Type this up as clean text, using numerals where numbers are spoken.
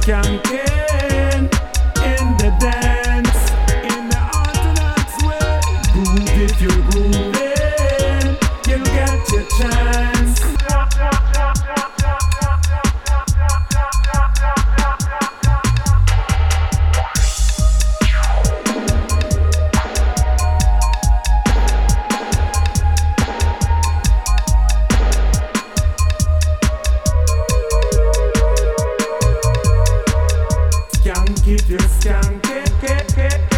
skanking in the dance, in the orthodox way. Groove if you're grooving, you'll get your chance. Skank if you're skanking.